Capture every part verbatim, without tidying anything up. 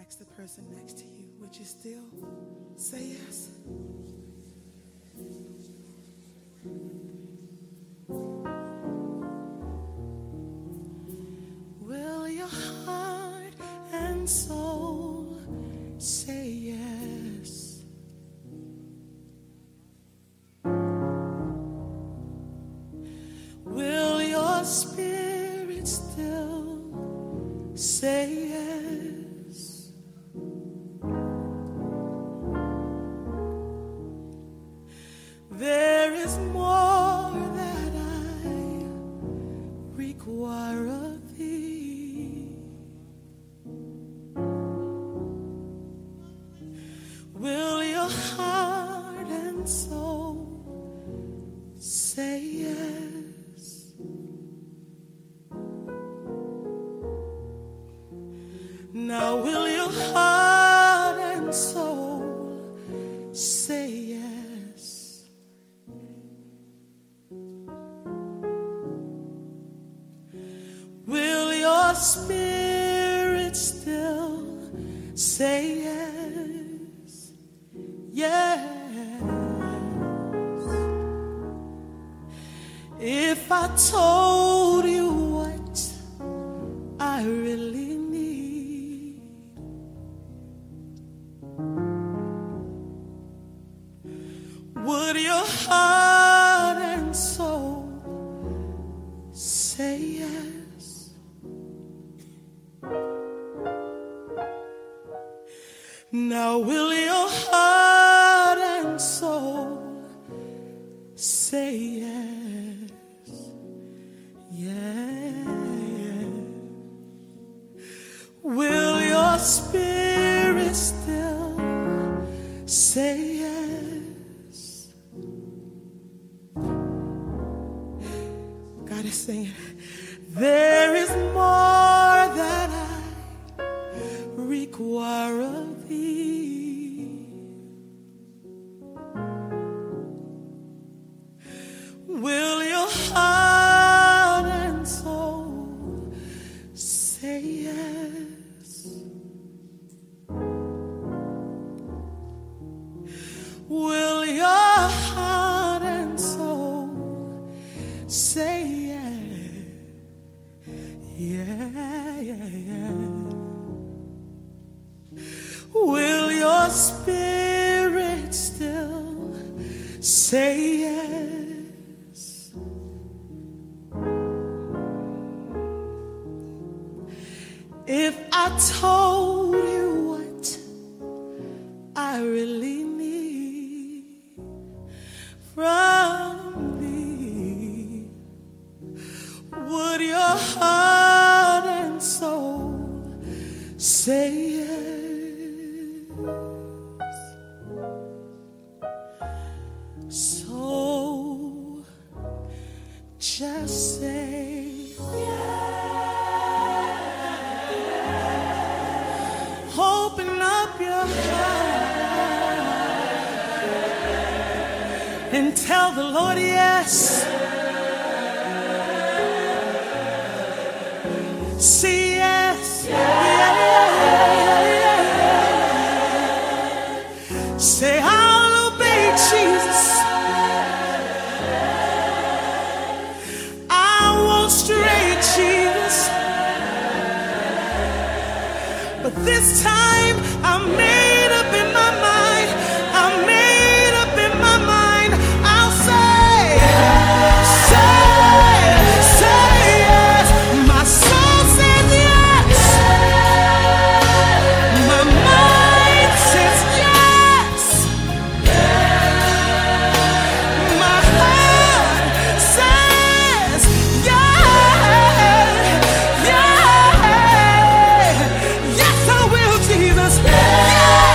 the person next to you, would you still say yes? Will your heart and soul say yes? Will your spirit still say yes? There is more that I require of thee. Will your heart and soul say yes? Now will your heart and soul say yes? Will your spirit still say yes? Yes. If I told you what I really need, would your heart and soul say yes? Now will your heart and soul say yes? Yeah. Will your spirit still say yes? God is saying, there is more that I require of thee. Will your heart and soul say yes? Will your heart and soul say yes? Yeah, yeah, yeah. Will your spirit still say yes? If I told you what I really need from thee, would your heart and soul say yes? So just say yes. Open up your heart and tell the Lord yes. Say yes. Yeah. Say I'll obey Jesus. I won't stray, Jesus. But this time I'm made up in my mind. I'm made up in my mind. I'll say, say, say yes. My soul says yes. My mind says yes. My heart says yes. Yeah. Yes, I will, Jesus. Yeah.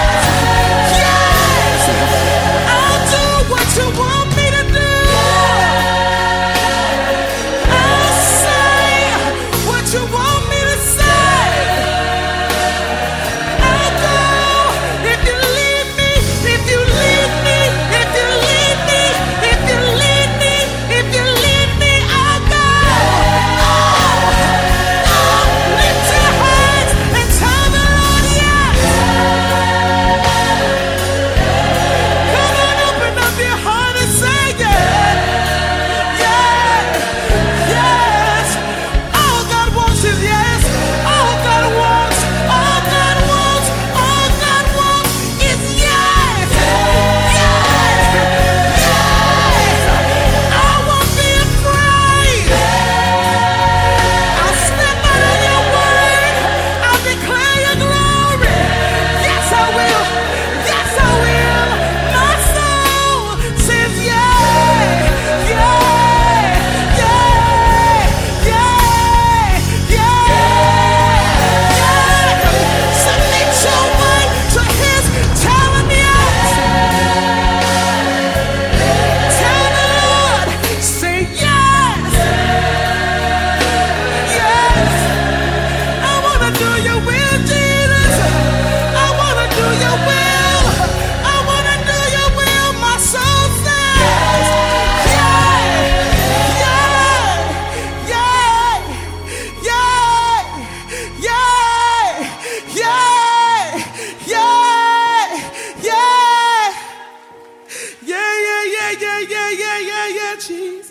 do your will, Jesus. I wanna do your will. I wanna do your will. My soul says, yeah, yeah, yeah, yeah, yeah, yeah, yeah, yeah, yeah, yeah, yeah, yeah, yeah, yeah, yeah, Jesus.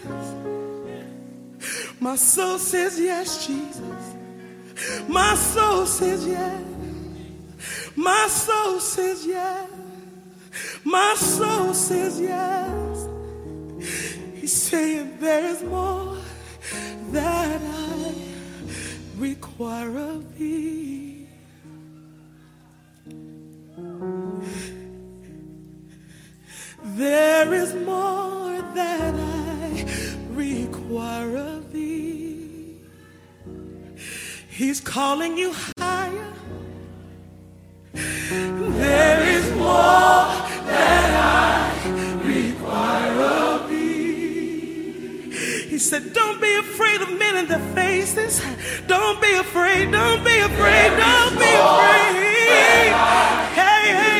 My soul says yes, Jesus. My soul says yes. My soul says yes. My soul says yes. He's saying there is more that I require of thee. There is more that I require of thee. He's calling you higher. There is more that I require of thee. He said, don't be afraid of men in their faces. Don't be afraid, don't be afraid, don't be afraid. Hey, hey.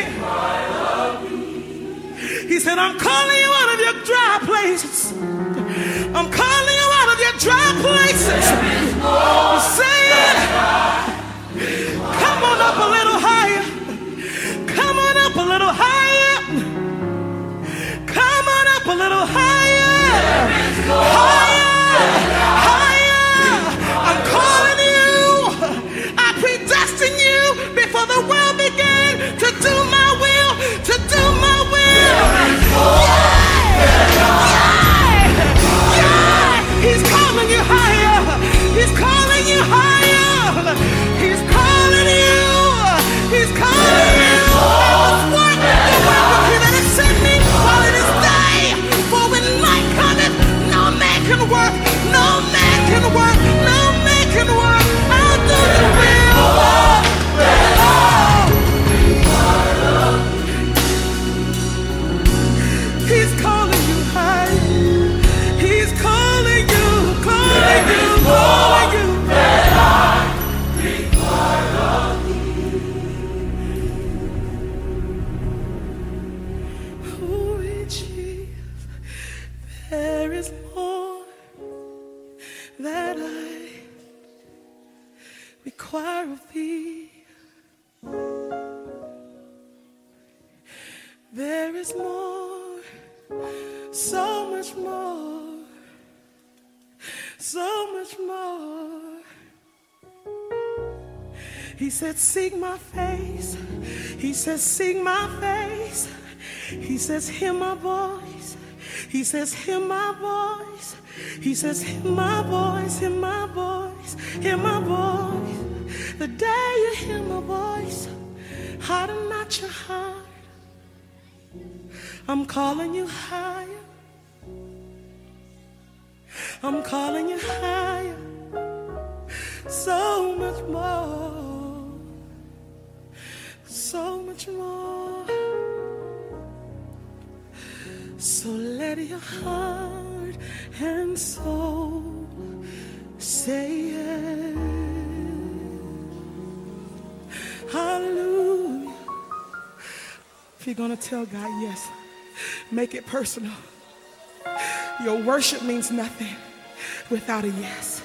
He said, I'm calling you out of your dry places. I'm calling you out of your dry places. He's saying, come on up a little higher. Come on up a little higher. Come on up a little higher. Higher. Higher. I'm calling you. I predestined you before the world began to do my will, to do my will. Yeah. Yeah. Yeah. He's calling you higher. He's calling you higher. He's calling you. He's calling you. I was worth the work of He that has sent me while it is day. For when night cometh, no man can work. No man can work. No man can work. I'll do the will. Oh. He's calling you higher. He's calling you, calling you, calling you. There is more that I require of thee. There is more, so much more, so much more. He said, seek my face. He says, seek my face. He says, hear my voice. He says, hear my voice. He says, hear my voice, hear my voice, hear my voice. The day you hear my voice, harden not your heart. I'm calling you higher. I'm calling you higher. So much more. So much more. So let your heart and soul say yes. Hallelujah. If you're going to tell God yes, make it personal. Your worship means nothing without a yes.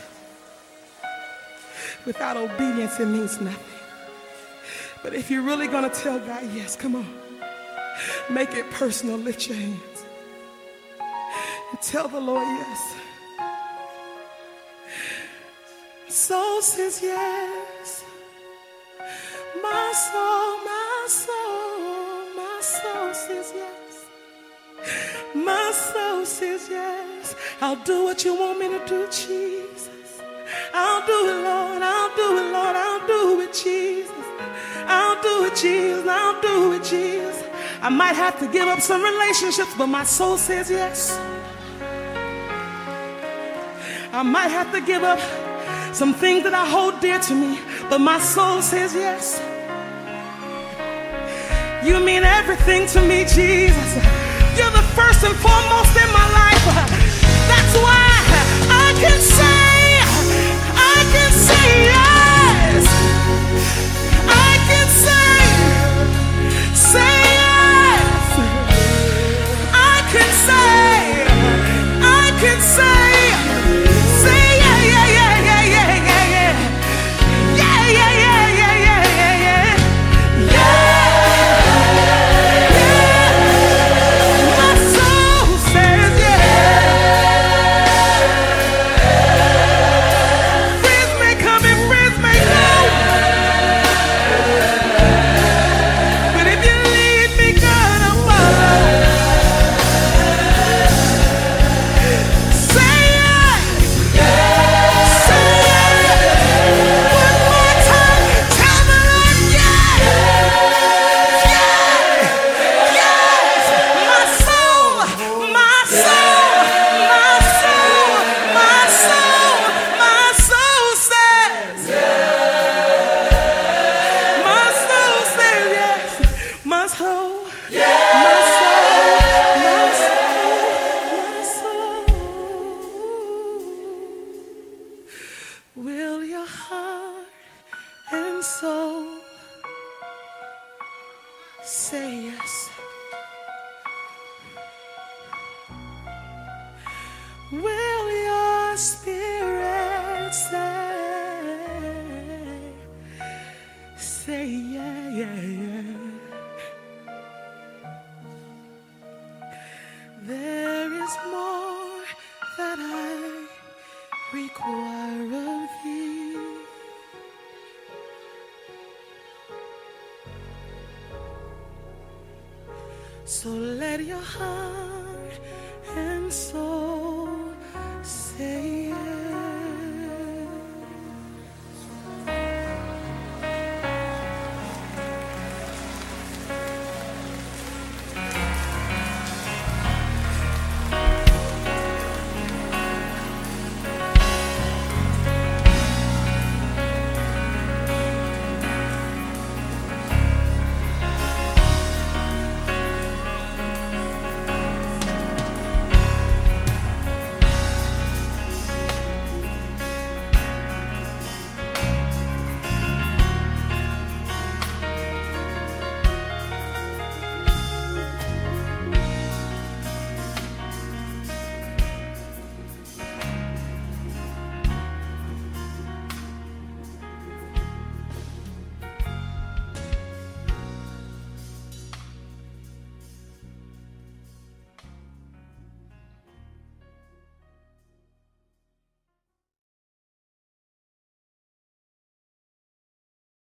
Without obedience, it means nothing. But if you're really going to tell God yes, come on. Make it personal. Lift your hands. And tell the Lord yes. Soul says yes. My soul, my soul, my soul says yes. My soul says yes. I'll do what you want me to do, Jesus. I'll do it, Lord. I'll do it, Lord. I'll do it, Jesus. I'll do it, Jesus. I'll do it, Jesus. I might have to give up some relationships, but my soul says yes. I might have to give up some things that I hold dear to me, but my soul says yes. You mean everything to me, Jesus. You're the first and foremost in my life. That's why I can say, I can say yes. and soul say yes. Will your spirit say, say yeah, yeah, yeah. There is more that I require of thee. So let your heart and soul say